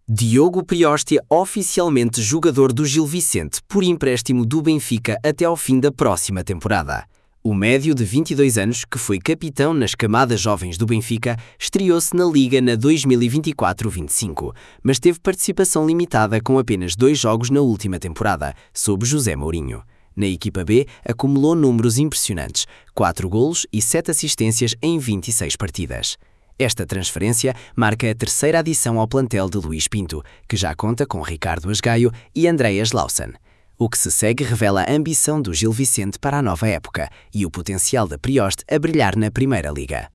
Diogo Prioste é oficialmente jogador do Gil Vicente por empréstimo do Benfica até ao fim da próxima temporada. O médio de 22 anos, que foi capitão nas camadas jovens do Benfica, estreou-se na Liga na 2024-25, mas teve participação limitada com apenas 2 jogos na última temporada, sob José Mourinho. Na equipa B, acumulou números impressionantes, 4 golos e 7 assistências em 26 partidas. Esta transferência marca a terceira adição ao plantel de Luís Pinto, que já conta com Ricardo Asgaio e Andreas Lawson. O que se segue revela a ambição do Gil Vicente para a nova época e o potencial da Prioste a brilhar na Primeira Liga.